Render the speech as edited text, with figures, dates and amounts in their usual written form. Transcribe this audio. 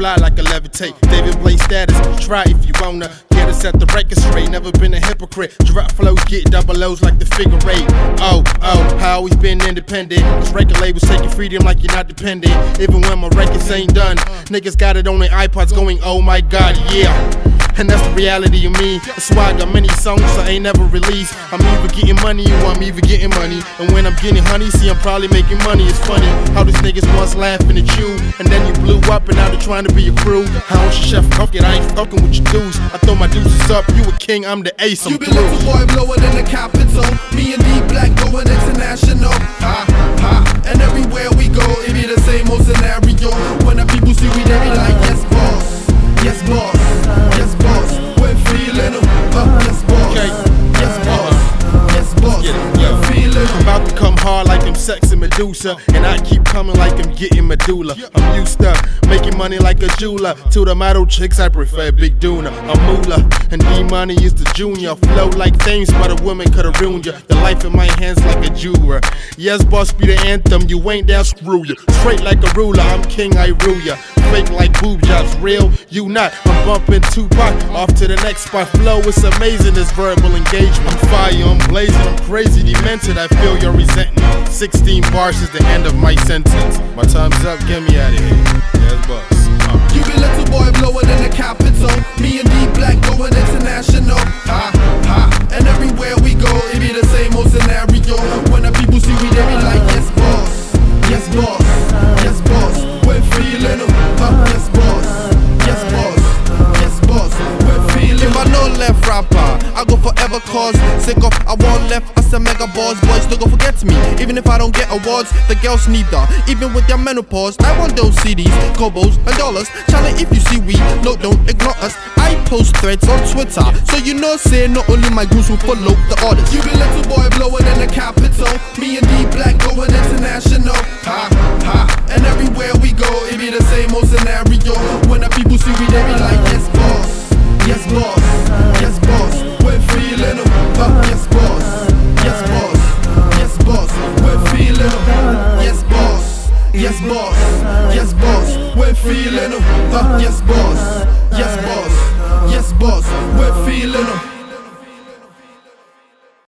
fly like a levitate. David Blaze status, try if you wanna. Get us at the record straight, never been a hypocrite. Drop flows, get double O's like the figure eight. Oh, I always been independent. Cause record labels taking freedom like you're not dependent. Even when my records ain't done, niggas got it on their iPods going, oh my god, yeah. And that's the reality of me. That's why I got many songs I ain't never released. I'm either getting money or I'm either getting money. And when I'm getting honey, see I'm probably making money. It's funny how these niggas once laughing at you, and then you blew up and now they're trying to be a crew. How don't you chef fuck it? I ain't fucking with your dudes. I throw my deuces up, you a king, I'm the ace, I'm you be little boy blower than the capital. Me and D Black going international. Ha, ha. And everywhere we go, it be the same old scenario. When the people see we, they be like, yes boss, yes boss, yes boss. We're feeling them, yes boss, yes boss, yes boss. We're feeling them. I'm about to come hard like I'm sexy Medusa, and I keep coming like I'm getting medulla. I'm used to making money like a jeweler. To the model chicks, I prefer Big Duna. I'm Moolah, and D-Money is the junior. Flow like things, but a woman could've ruined you. The life in my hands like a jeweler. Yes, boss, be the anthem. You ain't down, screw you. Straight like a ruler, I'm king, I rule ya. Fake like boob jobs, real, you not. I'm bumping Tupac, off to the next spot. Flow is amazing, this verbal engagement. I'm fire, I'm blazing, I'm crazy, demented. I feel your resentment. 16 bars is the end of my sentence. My time's up, get me out of here. Yes, boss. You be little boy blower than the capital. Me and D Black going international. Ha, ha. And everywhere we go, it be the same old scenario. When the people see we, they be like, yes boss, yes boss, yes boss. We're feeling them, yes boss, yes boss, yes boss. We're feeling them. If I no left rapper, I go forever cause sick of I want left as a mega boss. Boys don't go forget me, even if I don't get awards. The girls need that, even with their menopause. I want those CDs, cobos and dollars. Challenge if you see we, no don't ignore us. I post threads on Twitter, so you know say not only my goons will follow the orders. You be little boy blower than the capital. Me and D Black going international. Ha, ha. And everywhere we go, it be the same old scenario. When the people see we, they be like, yes boss, yes boss, yes boss. We're feeling them, yes boss, yes boss, yes boss. We're feeling them, yes boss, yes boss, yes boss. We're feeling them, yes boss, yes boss, yes boss. We're feeling them.